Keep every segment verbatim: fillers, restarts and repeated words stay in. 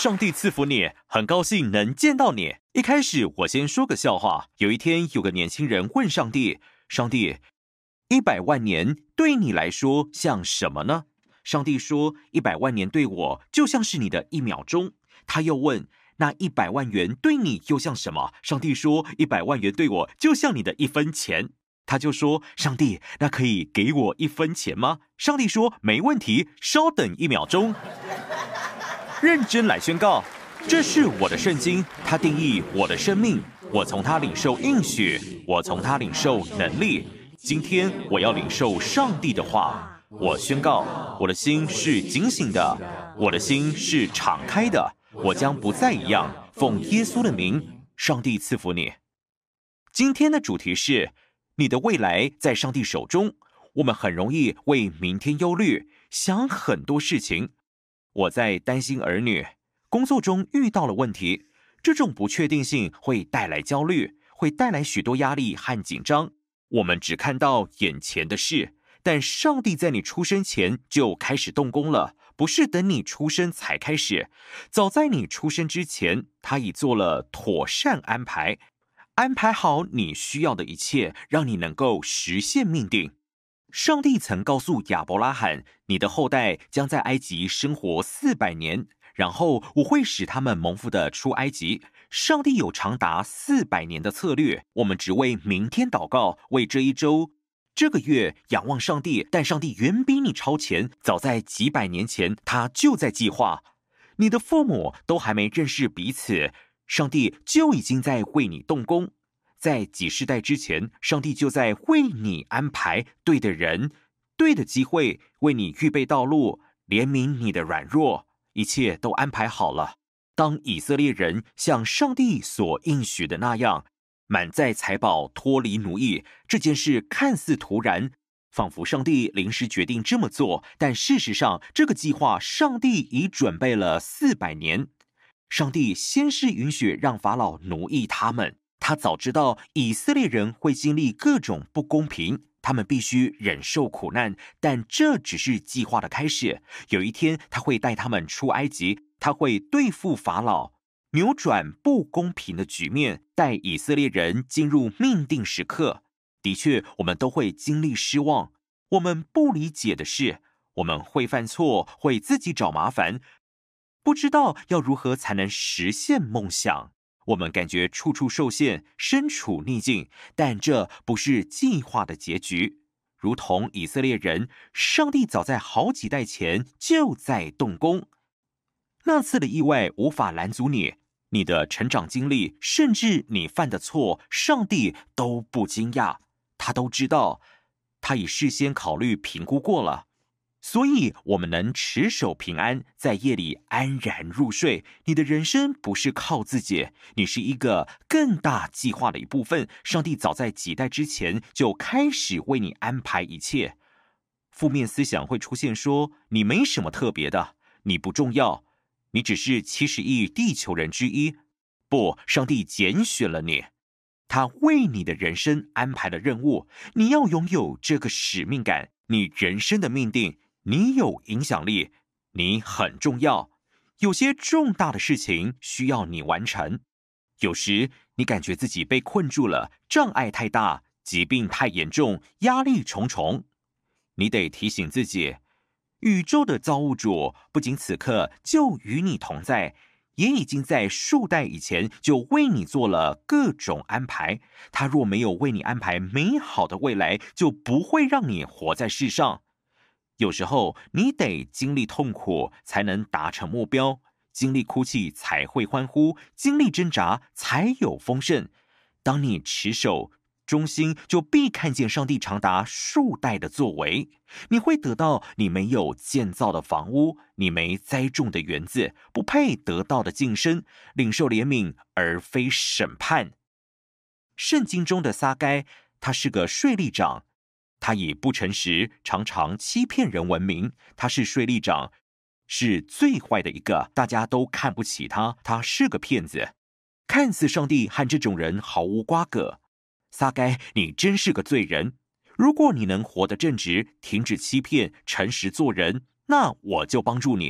上帝赐福你，很高兴能见到你。一开始我先说个笑话。有一天有个年轻人问上帝，上帝，一百万年对你来说像什么呢？上帝说，一百万年对我就像是你的一秒钟。他又问，那一百万元对你又像什么？上帝说，一百万元对我就像你的一分钱。他就说，上帝，那可以给我一分钱吗？上帝说，没问题，稍等一秒钟。认真来宣告，这是我的圣经，它定义我的生命，我从它领受应许，我从它领受能力。今天我要领受上帝的话，我宣告，我的心是警醒的，我的心是敞开的，我将不再一样。奉耶稣的名，上帝赐福你。今天的主题是，你的未来在上帝手中。我们很容易为明天忧虑，想很多事情。我在担心儿女，工作中遇到了问题，这种不确定性会带来焦虑，会带来许多压力和紧张。我们只看到眼前的事，但上帝在你出生前就开始动工了，不是等你出生才开始。早在你出生之前，他已做了妥善安排，安排好你需要的一切，让你能够实现命定。上帝曾告诉亚伯拉罕，你的后代将在埃及生活四百年，然后我会使他们蒙福的出埃及。上帝有长达四百年的策略，我们只为明天祷告，为这一周、这个月仰望上帝，但上帝远比你超前，早在几百年前，他就在计划。你的父母都还没认识彼此，上帝就已经在为你动工。在几世代之前，上帝就在为你安排对的人、对的机会，为你预备道路，怜悯你的软弱，一切都安排好了。当以色列人像上帝所应许的那样，满载财宝脱离奴役，这件事看似突然，仿佛上帝临时决定这么做，但事实上，这个计划上帝已准备了四百年。上帝先是允许让法老奴役他们。他早知道以色列人会经历各种不公平，他们必须忍受苦难，但这只是计划的开始。有一天，他会带他们出埃及，他会对付法老，扭转不公平的局面，带以色列人进入命定时刻。的确，我们都会经历失望，我们不理解的事，我们会犯错，会自己找麻烦，不知道要如何才能实现梦想。我们感觉处处受限，身处逆境，但这不是计划的结局。如同以色列人，上帝早在好几代前就在动工。那次的意外无法拦阻你，你的成长经历，甚至你犯的错，上帝都不惊讶，他都知道，他已事先考虑评估过了。所以我们能持守平安，在夜里安然入睡。你的人生不是靠自己，你是一个更大计划的一部分。上帝早在几代之前就开始为你安排一切。负面思想会出现说，你没什么特别的，你不重要，你只是七十亿地球人之一。不，上帝拣选了你，他为你的人生安排了任务，你要拥有这个使命感，你人生的命定。你有影响力，你很重要。有些重大的事情需要你完成。有时你感觉自己被困住了，障碍太大，疾病太严重，压力重重。你得提醒自己，宇宙的造物主不仅此刻就与你同在，也已经在数代以前就为你做了各种安排。他若没有为你安排美好的未来，就不会让你活在世上。有时候你得经历痛苦才能达成目标，经历哭泣才会欢呼，经历挣扎才有丰盛。当你持守忠心，就必看见上帝长达数代的作为。你会得到你没有建造的房屋，你没栽种的园子，不配得到的晋升，领受怜悯而非审判。圣经中的撒该，他是个税吏长，他以不诚实、常常欺骗人闻名。他是税吏长，是最坏的一个，大家都看不起他，他是个骗子。看似上帝和这种人毫无瓜葛。撒该，你真是个罪人。如果你能活得正直，停止欺骗，诚实做人，那我就帮助你。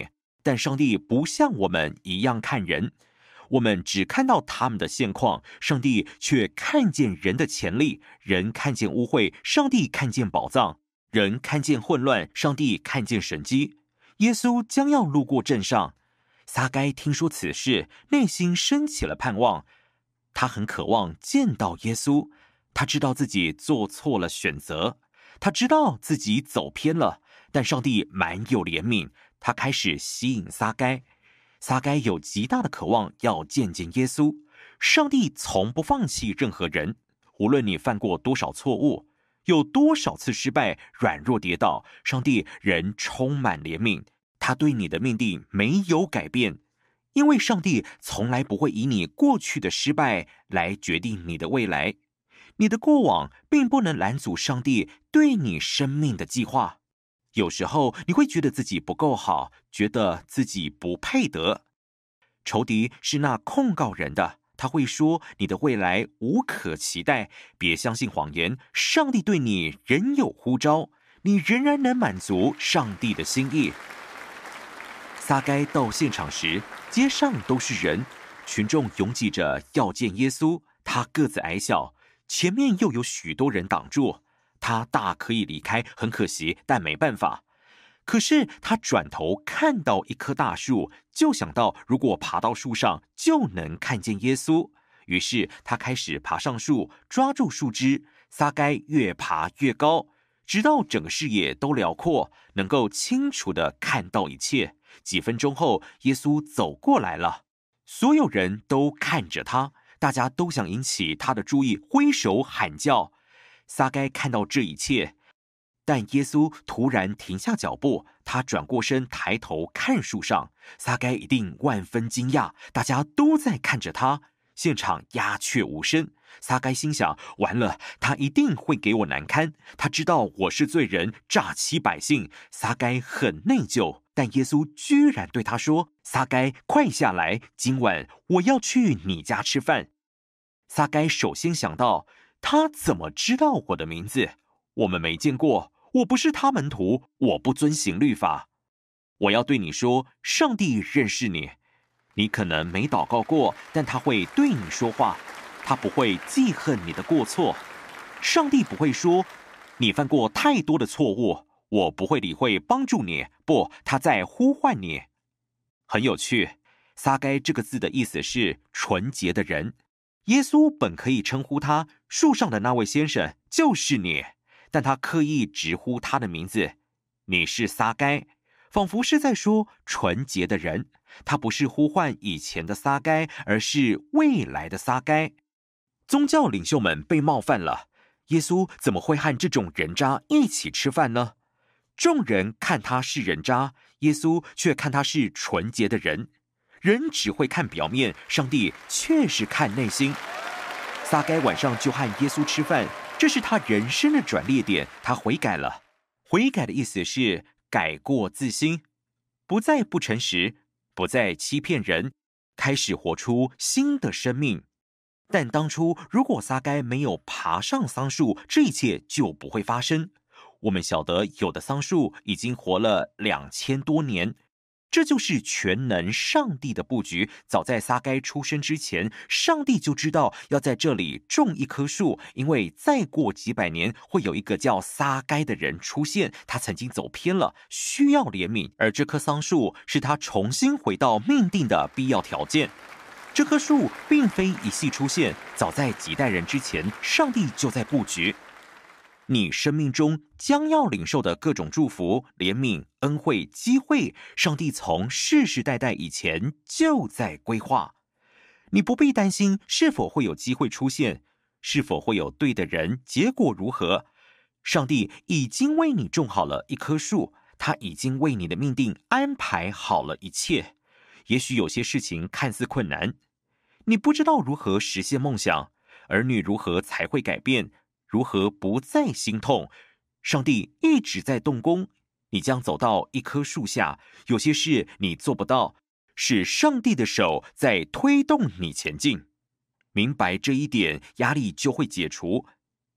但上帝不像我们一样看人，我们只看到他们的现况，上帝却看见人的潜力。人看见污秽，上帝看见宝藏；人看见混乱，上帝看见神机。耶稣将要路过镇上，撒该听说此事，内心升起了盼望。他很渴望见到耶稣，他知道自己做错了选择，他知道自己走偏了，但上帝满有怜悯，他开始吸引撒该。撒该有极大的渴望要见见耶稣。上帝从不放弃任何人，无论你犯过多少错误，有多少次失败，软弱跌倒，上帝仍充满怜悯，他对你的命定没有改变。因为上帝从来不会以你过去的失败来决定你的未来，你的过往并不能拦阻上帝对你生命的计划。有时候你会觉得自己不够好，觉得自己不配得。仇敌是那控告人的，他会说你的未来无可期待。别相信谎言，上帝对你仍有呼召，你仍然能满足上帝的心意。撒该到现场时，街上都是人，群众拥挤着要见耶稣。他个子矮小，前面又有许多人挡住，他大可以离开，很可惜，但没办法。可是他转头看到一棵大树，就想到如果爬到树上就能看见耶稣。于是他开始爬上树，抓住树枝。撒该越爬越高，直到整个视野都辽阔，能够清楚地看到一切。几分钟后，耶稣走过来了，所有人都看着他，大家都想引起他的注意，挥手喊叫。撒该看到这一切，但耶稣突然停下脚步，他转过身，抬头看树上。撒该一定万分惊讶，大家都在看着他，现场鸦雀无声。撒该心想，完了，他一定会给我难堪，他知道我是罪人，诈欺百姓。撒该很内疚，但耶稣居然对他说，撒该，快下来，今晚我要去你家吃饭。撒该首先想到，他怎么知道我的名字？我们没见过，我不是他门徒，我不遵行律法。我要对你说，上帝认识你，你可能没祷告过，但他会对你说话，他不会记恨你的过错。上帝不会说，你犯过太多的错误，我不会理会帮助你。不，他在呼唤你。很有趣，撒该这个字的意思是纯洁的人。耶稣本可以称呼他，树上的那位先生就是你，但他刻意直呼他的名字，你是撒该，仿佛是在说纯洁的人。他不是呼唤以前的撒该，而是未来的撒该。宗教领袖们被冒犯了，耶稣怎么会和这种人渣一起吃饭呢？众人看他是人渣，耶稣却看他是纯洁的人。人只会看表面，上帝却是看内心。撒该晚上就和耶稣吃饭，这是他人生的转捩点，他悔改了。悔改的意思是改过自新，不再不诚实，不再欺骗人，开始活出新的生命。但当初如果撒该没有爬上桑树，这一切就不会发生。我们晓得有的桑树已经活了两千多年，这就是全能上帝的布局。早在撒该出生之前，上帝就知道要在这里种一棵树，因为再过几百年会有一个叫撒该的人出现，他曾经走偏了，需要怜悯，而这棵桑树是他重新回到命定的必要条件。这棵树并非一夕出现，早在几代人之前，上帝就在布局。你生命中将要领受的各种祝福、怜悯、恩惠、机会，上帝从世世代代以前就在规划。你不必担心是否会有机会出现，是否会有对的人，结果如何。上帝已经为你种好了一棵树，他已经为你的命定安排好了一切。也许有些事情看似困难，你不知道如何实现梦想，儿女如何才会改变，如何不再心痛。上帝一直在动工，你将走到一棵树下，有些事你做不到，是上帝的手在推动你前进。明白这一点，压力就会解除。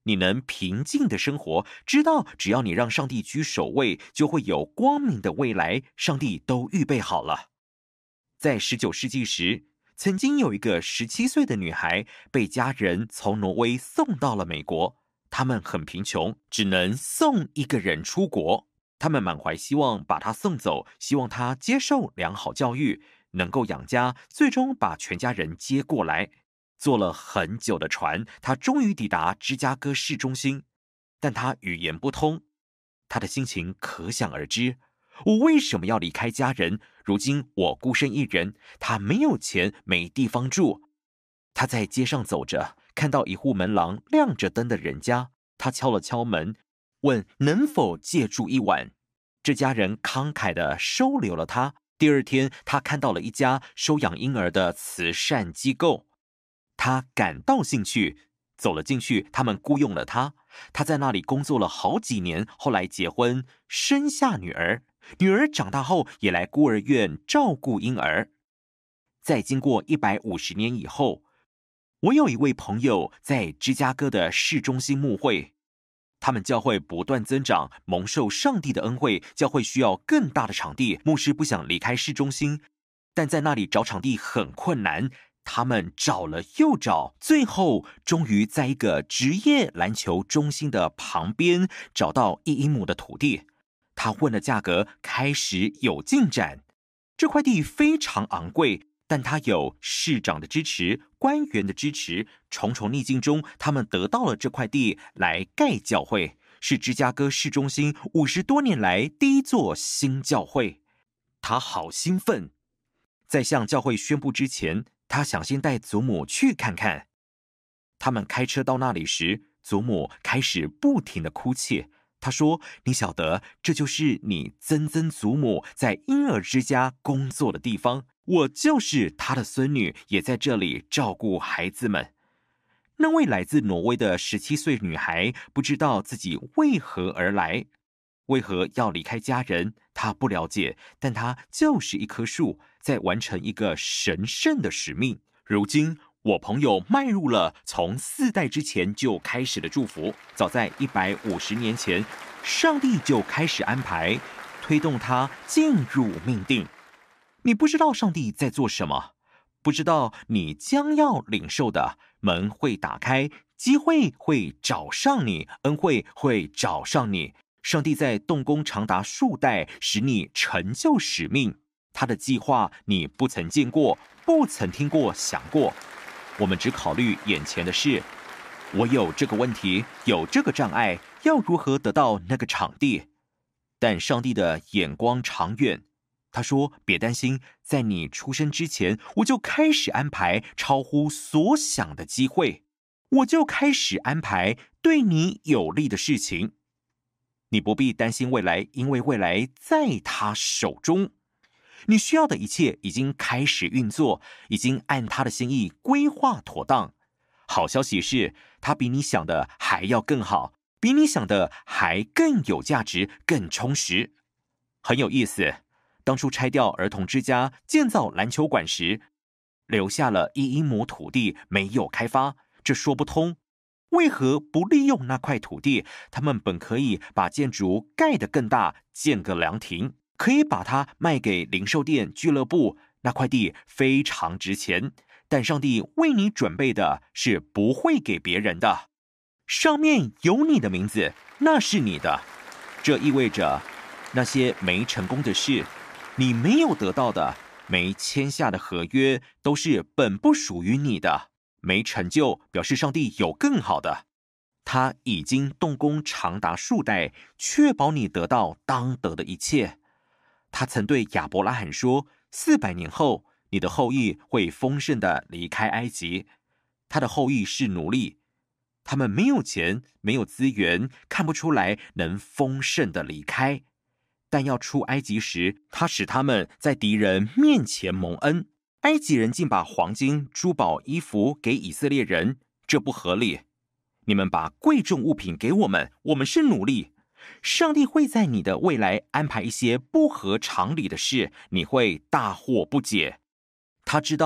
你能平静的生活，知道只要你让上帝居首位，就会有光明的未来，上帝都预备好了。在十九世纪时，曾经有一个十七岁的女孩被家人从挪威送到了美国，他们很贫穷，只能送一个人出国。他们满怀希望把她送走，希望她接受良好教育，能够养家，最终把全家人接过来。坐了很久的船，她终于抵达芝加哥市中心，但她语言不通，她的心情可想而知。我为什么要离开家人？如今我孤身一人，他没有钱，没地方住。他在街上走着，看到一户门廊亮着灯的人家，他敲了敲门，问能否借住一晚。这家人慷慨地收留了他。第二天，他看到了一家收养婴儿的慈善机构，他感到兴趣，走了进去，他们雇佣了他。他在那里工作了好几年，后来结婚，生下女儿。女儿长大后也来孤儿院照顾婴儿。在经过一百五十年以后，我有一位朋友在芝加哥的市中心牧会，他们教会不断增长，蒙受上帝的恩惠，教会需要更大的场地，牧师不想离开市中心，但在那里找场地很困难，他们找了又找，最后终于在一个职业篮球中心的旁边找到一英亩的土地。他问了价格，开始有进展。这块地非常昂贵，但他有市长的支持，官员的支持，重重逆境中，他们得到了这块地来盖教会，是芝加哥市中心五十多年来第一座新教会。他好兴奋，在向教会宣布之前，他想先带祖母去看看。他们开车到那里时，祖母开始不停地哭泣。他说：你晓得，这就是你曾曾祖母在婴儿之家工作的地方，我就是她的孙女，也在这里照顾孩子们。那位来自挪威的十七岁女孩不知道自己为何而来，为何要离开家人，她不了解，但她就是一棵树，在完成一个神圣的使命。如今我朋友迈入了从四代之前就开始的祝福，早在一百五十年前，上帝就开始安排，推动他进入命定。你不知道上帝在做什么，不知道你将要领受的门会打开，机会会找上你，恩惠会找上你。上帝在动工长达数代，使你成就使命。他的计划你不曾见过，不曾听过，想过。我们只考虑眼前的事，我有这个问题，有这个障碍，要如何得到那个场地？但上帝的眼光长远，他说别担心，在你出生之前，我就开始安排超乎所想的机会，我就开始安排对你有利的事情。你不必担心未来，因为未来在他手中。你需要的一切已经开始运作，已经按他的心意规划妥当。好消息是，他比你想的还要更好，比你想的还更有价值，更充实。很有意思，当初拆掉儿童之家建造篮球馆时，留下了一英亩土地没有开发，这说不通。为何不利用那块土地？他们本可以把建筑盖得更大，建个凉亭，可以把它卖给零售店、俱乐部，那块地非常值钱。但上帝为你准备的是不会给别人的，上面有你的名字，那是你的。这意味着那些没成功的事，你没有得到的，没签下的合约，都是本不属于你的。没成就，表示上帝有更好的。他已经动工长达数代，确保你得到当得的一切。他曾对亚伯拉罕说，四百年后，你的后裔会丰盛地离开埃及。他的后裔是奴隶，他们没有钱，没有资源，看不出来能丰盛地离开。但要出埃及时，他使他们在敌人面前蒙恩。埃及人竟把黄金、珠宝、衣服给以色列人，这不合理。你们把贵重物品给我们，我们是奴隶。上帝会在你的未来安排一些不合常理的事，你会大惑不解。他知道，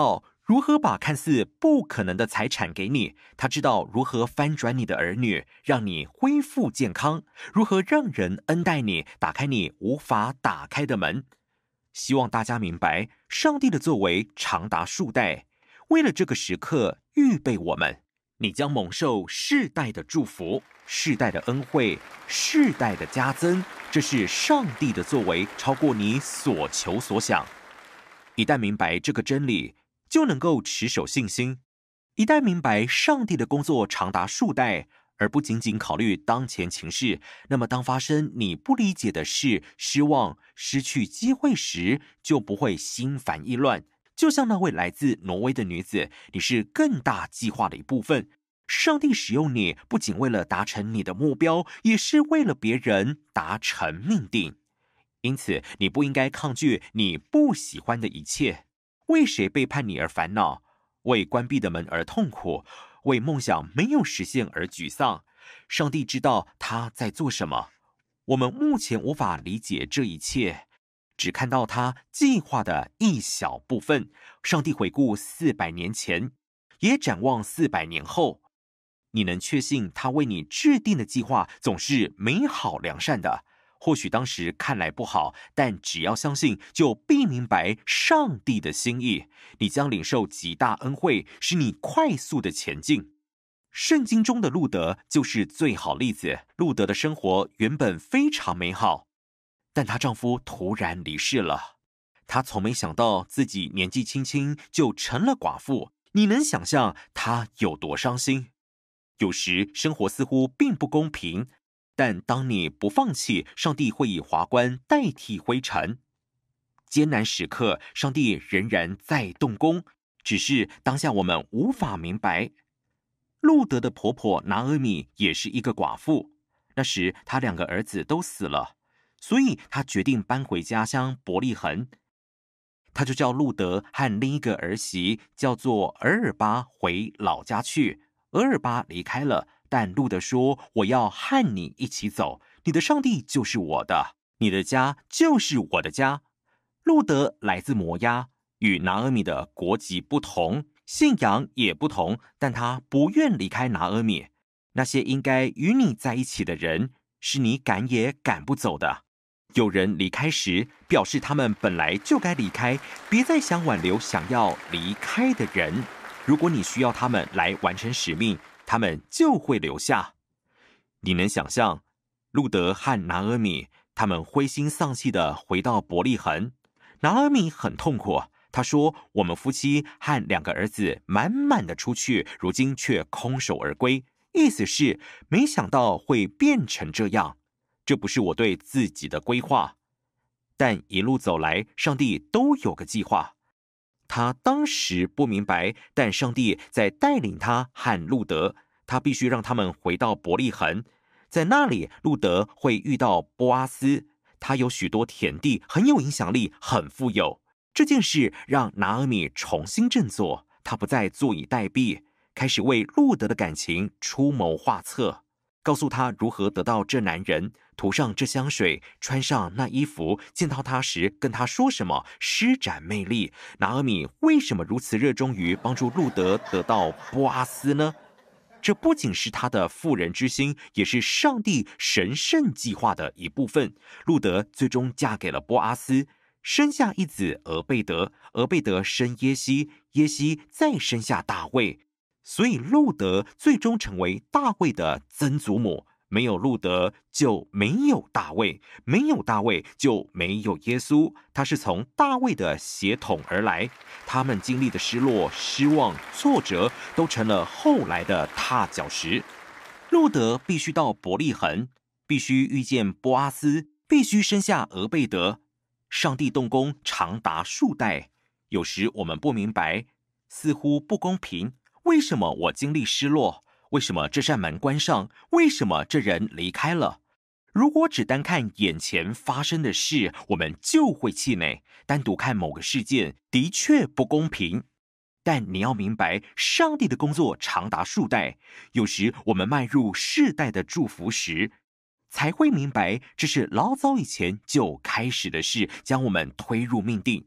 如何把看似不可能的财产给你，他知道如何翻转你的儿女，让你恢复健康，如何让人恩待你，打开你无法打开的门。希望大家明白，上帝的作为长达数代，为了这个时刻预备我们。你将蒙受世代的祝福，世代的恩惠，世代的加增，这是上帝的作为，超过你所求所想。一旦明白这个真理，就能够持守信心。一旦明白上帝的工作长达数代，而不仅仅考虑当前情势，那么当发生你不理解的事、失望、失去机会时，就不会心烦意乱。就像那位来自挪威的女子，你是更大计划的一部分。上帝使用你，不仅为了达成你的目标，也是为了别人达成命定。因此，你不应该抗拒你不喜欢的一切。为谁背叛你而烦恼？为关闭的门而痛苦？为梦想没有实现而沮丧？上帝知道他在做什么。我们目前无法理解这一切，只看到他计划的一小部分。上帝回顾四百年前，也展望四百年后。你能确信他为你制定的计划总是美好良善的。或许当时看来不好，但只要相信，就必明白上帝的心意。你将领受极大恩惠，使你快速的前进。圣经中的路德就是最好例子。路德的生活原本非常美好，但她丈夫突然离世了。她从没想到自己年纪轻轻就成了寡妇。你能想象她有多伤心？有时生活似乎并不公平，但当你不放弃，上帝会以华冠代替灰尘。艰难时刻，上帝仍然在动工，只是当下我们无法明白。路德的婆婆拿俄米也是一个寡妇，那时她两个儿子都死了，所以她决定搬回家乡伯利恒。她就叫路德和另一个儿媳叫做俄尔巴回老家去。俄尔巴离开了，但路德说：“我要和你一起走，你的上帝就是我的，你的家就是我的家。”路德来自摩押，与拿俄米的国籍不同，信仰也不同，但他不愿离开拿俄米。那些应该与你在一起的人，是你赶也赶不走的。有人离开时，表示他们本来就该离开，别再想挽留想要离开的人。如果你需要他们来完成使命，他们就会留下。你能想象路德和拿俄米他们灰心丧气地回到伯利恒？拿俄米很痛苦，他说：“我们夫妻和两个儿子满满的出去，如今却空手而归。”意思是没想到会变成这样，这不是我对自己的规划。但一路走来，上帝都有个计划。他当时不明白，但上帝在带领他和路德，他必须让他们回到伯利恒。在那里，路德会遇到波阿斯，他有许多田地，很有影响力，很富有。这件事让拿俄米重新振作，他不再坐以待毙，开始为路德的感情出谋划策，告诉他如何得到这男人，涂上这香水，穿上那衣服，见到他时跟他说什么，施展魅力。拿俄米为什么如此热衷于帮助路德得到波阿斯呢？这不仅是他的妇人之心，也是上帝神圣计划的一部分。路德最终嫁给了波阿斯，生下一子俄贝德，俄贝德生耶西，耶西再生下大卫。所以路德最终成为大卫的曾祖母。没有路德就没有大卫，没有大卫就没有耶稣。他是从大卫的血统而来，他们经历的失落、失望、挫折，都成了后来的踏脚石。路德必须到伯利恒，必须遇见波阿斯，必须生下俄贝德。上帝动工长达数代，有时我们不明白，似乎不公平。为什么我经历失落？为什么这扇门关上？为什么这人离开了？如果只单看眼前发生的事，我们就会气馁。单独看某个事件，的确不公平。但你要明白，上帝的工作长达数代。有时我们迈入世代的祝福时，才会明白这是老早以前就开始的事，将我们推入命定。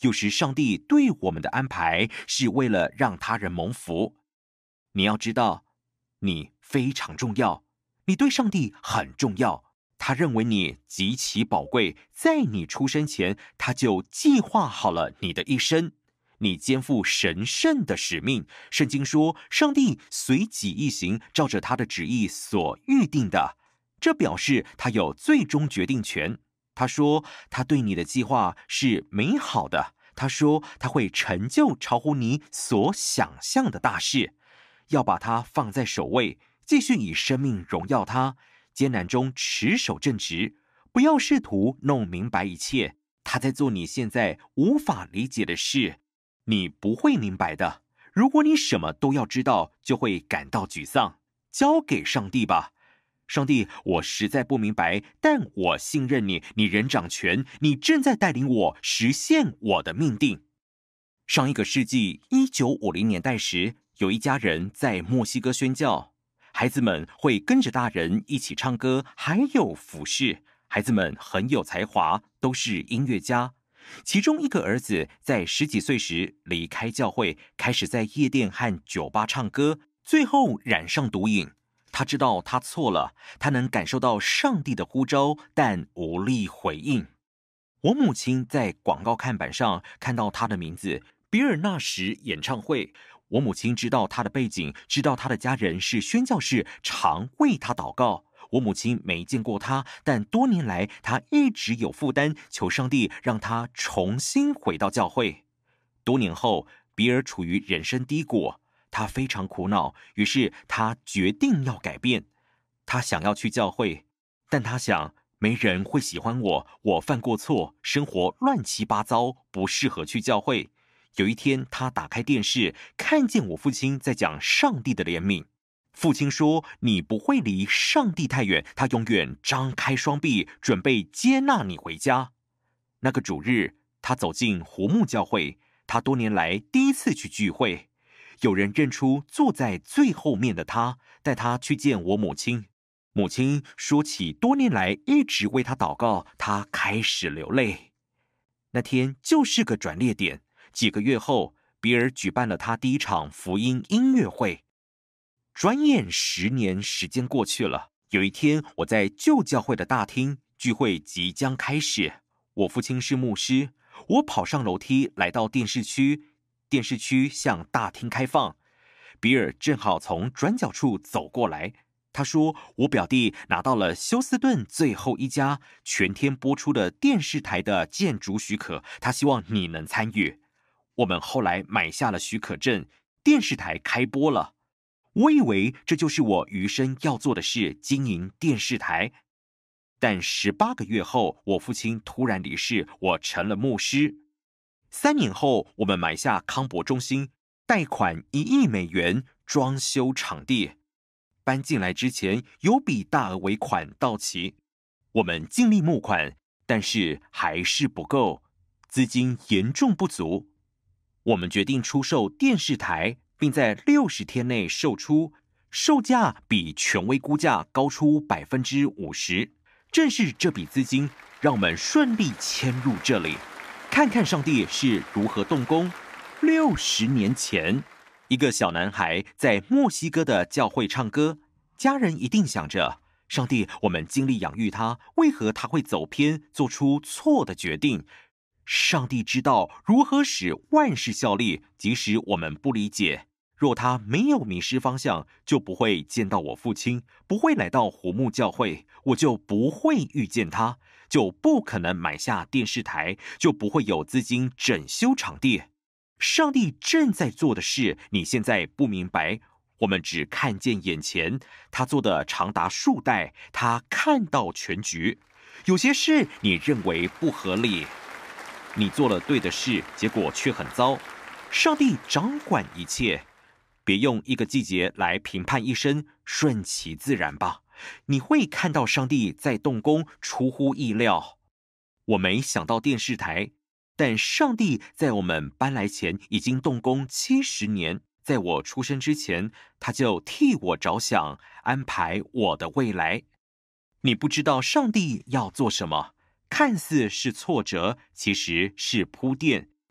有时上帝对我们的安排是为了让他人蒙福。你要知道，你非常重要，你对上帝很重要。他认为你极其宝贵，在你出生前，他就计划好了你的一生。你肩负神圣的使命。圣经说，上帝随己意行，照着他的旨意所预定的，这表示他有最终决定权。他说，他对你的计划是美好的。他说，他会成就超乎你所想象的大事。要把它放在首位，继续以生命荣耀他，艰难中持守正直，不要试图弄明白一切。他在做你现在无法理解的事，你不会明白的。如果你什么都要知道，就会感到沮丧。交给上帝吧。上帝，我实在不明白，但我信任你，你仍掌权，你正在带领我实现我的命定。上一个世纪一九五零年代时，有一家人在墨西哥宣教，孩子们会跟着大人一起唱歌，还有服侍。孩子们很有才华，都是音乐家。其中一个儿子在十几岁时离开教会，开始在夜店和酒吧唱歌，最后染上毒瘾。他知道他错了，他能感受到上帝的呼召，但无力回应。我母亲在广告看板上看到他的名字，比尔纳什演唱会。我母亲知道他的背景，知道他的家人是宣教士，常为他祷告。我母亲没见过他，但多年来他一直有负担，求上帝让他重新回到教会。多年后，比尔处于人生低谷，他非常苦恼，于是他决定要改变。他想要去教会，但他想，没人会喜欢我，我犯过错，生活乱七八糟，不适合去教会。有一天，他打开电视，看见我父亲在讲上帝的怜悯。父亲说，你不会离上帝太远，他永远张开双臂，准备接纳你回家。那个主日，他走进湖木教会，他多年来第一次去聚会。有人认出坐在最后面的他，带他去见我母亲。母亲说起多年来一直为他祷告，他开始流泪。那天就是个转捩点。几个月后，比尔举办了他第一场福音音乐会。转眼十年时间过去了。有一天，我在旧教会的大厅，聚会即将开始。我父亲是牧师，我跑上楼梯来到电视区，电视区向大厅开放。比尔正好从转角处走过来，他说，我表弟拿到了休斯顿最后一家全天播出的电视台的建筑许可，他希望你能参与。我们后来买下了许可证，电视台开播了。我以为这就是我余生要做的事，经营电视台。但十八个月后，我父亲突然离世，我成了牧师。三年后，我们买下康博中心，贷款一亿美元装修场地。搬进来之前，有笔大额尾款到期，我们尽力募款，但是还是不够，资金严重不足。我们决定出售电视台，并在六十天内售出，售价比权威估价高出百分之五十。正是这笔资金，让我们顺利迁入这里。看看上帝是如何动工。六十年前，一个小男孩在墨西哥的教会唱歌，家人一定想着，上帝，我们尽力养育他，为何他会走偏，做出错的决定？上帝知道如何使万事效力，即使我们不理解。若他没有迷失方向，就不会见到我父亲，不会来到湖木教会，我就不会遇见他，就不可能买下电视台，就不会有资金整修场地。上帝正在做的事，你现在不明白，我们只看见眼前，他做的长达数代，他看到全局。有些事你认为不合理，你做了对的事，结果却很糟。上帝掌管一切，别用一个季节来评判一生，顺其自然吧。你会看到上帝在动工，出乎意料。我没想到电视台，但上帝在我们搬来前已经动工七十年。在我出生之前，他就替我着想，安排我的未来。你不知道上帝要做什么，看似是挫折，其实是铺垫。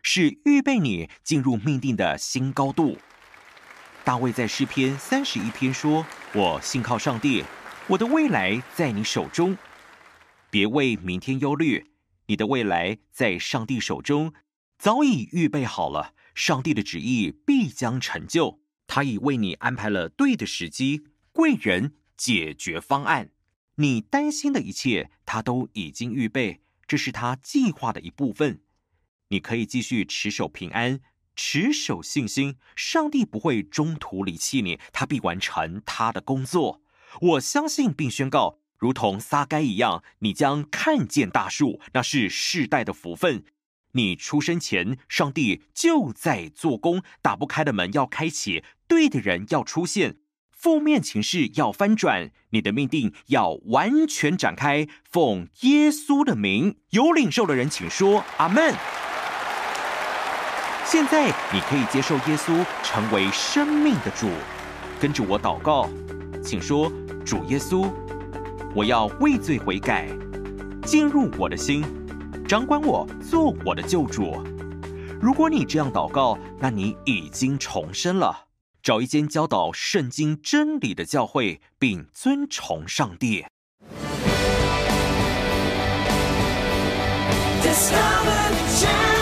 是预备你进入命定的新高度。大卫在诗篇三十一篇说：我信靠上帝，我的未来在你手中。别为明天忧虑，你的未来在上帝手中，早已预备好了，上帝的旨意必将成就。他已为你安排了对的时机、贵人、解决方案。你担心的一切，他都已经预备，这是他计划的一部分。你可以继续持守平安，持守信心，上帝不会中途离弃你，他必完成他的工作。我相信并宣告，如同撒该一样，你将看见大树，那是世代的福分。你出生前，上帝就在做工，打不开的门要开启，对的人要出现，负面情势要翻转，你的命定要完全展开。奉耶稣的名，有领受的人请说阿们。现在你可以接受耶稣成为生命的主，跟着我祷告，请说：主耶稣，我要为罪悔改，进入我的心，掌管我，做我的救主。如果你这样祷告，那你已经重生了。找一间教导圣经真理的教会，并尊崇上帝。Discover the